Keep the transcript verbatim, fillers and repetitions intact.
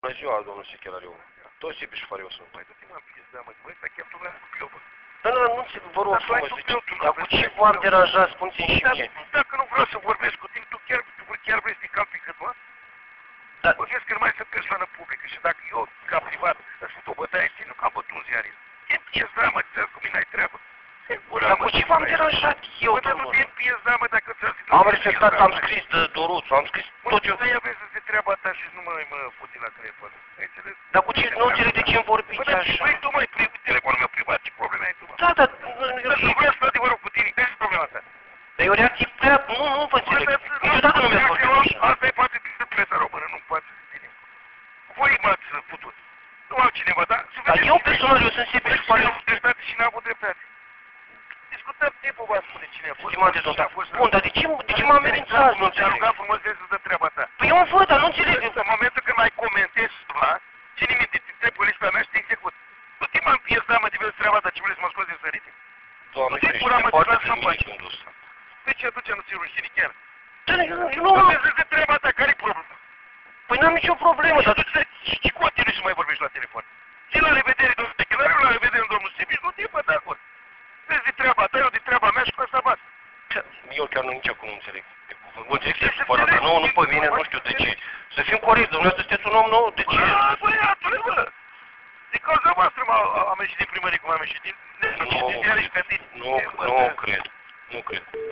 Bună ziua, domnul Sechelariu. Toți tipi șofării sunt. Mai du-te mă, pizda, mă, băi, ăsta chiar problema cu pilul. Dar nu, nu ți vă rog Dar tu ai frumos, tu zice, pilul, tu nu dar cu aveți ce ce v-am pilul. deranjat, spuneți-mi și Dar mie. dacă nu vreau să vorbesc cu tine, tu chiar, tu chiar vrei să te calpi cât, mă? Da. Bă, vezi că nu mai sunt persoană publică și dacă eu, ca privat, îți fut o bătaie, știi, nu că am bătut un ziarist. E piesa, mă, ți-ați cu mine ai treabă. Dar cu ce v-am deranjat eu, Bă, dar nu domnul? te piesa, mă, dacă ți-ați zis... Am respectat, am scris de Doruțu, am scris tot eu. Bă, dar vezi să treaba ta și nu mă, mă puti la telefon. Ai înțeles? Dar cu ce, nu înțeleg de ce-mi Bă, vorbiți dar ce așa? vrei tu, măi, telefonul meu privat, ce probleme ai tu, mă? Da, dar... Dar nu vreau să stau adevărul cu tine, care e problema ta? Dar e o reacție prea... Nu, nu vă înțeleg. Niciodată nu mi-ați vorbit așa. Asta e față de presa română, nu față de tine. Voi m-ați putut. Nu altcineva, da? Dar eu personal, eu sunt Sepe și Cine a avut dreptate și n-a avut dreptate. Discutăm timpul, va spune cine a fost. Stimate domn, dar... Bun, dar de ce, de ce mă amenințați, nu Te-a înțeleg? rugat frumos de să treaba ta. Păi eu văd, dar nu înțeleg. În momentul când mai comentezi ceva, ține minte, te trebuie pe lista mea și te execut. Nu te m-am piesat, mă, de vezi treaba ta, ce vrei să mă scoți din sărite? Doamne, Nu te ferește, pura, mă, foarte te las în pace. fericit ăsta. De ce atunci nu ți rușine chiar? Dar eu Nu nu... vezi de treaba ta, care-i problema? Păi n-am nicio problemă, dar... Și continui să mai vorbești la telefon. Și la revedere, domnul Sechelariu, la revedere, domnul Sebiș, nu te bă de acord. Vezi de treaba ta, eu de treaba mea și cu asta basta. Eu chiar nu nici acum nu înțeleg. Vă înțeleg să fiu fără, dar nu, nu pe mine, nu știu de ce. Să fim corect, dumneavoastră sunteți un om nou, de ce? Bă, băiatule, bă! Din cauza voastră am ieșit din primărie cum am ieșit din... Nu, nu, nu cred, nu cred.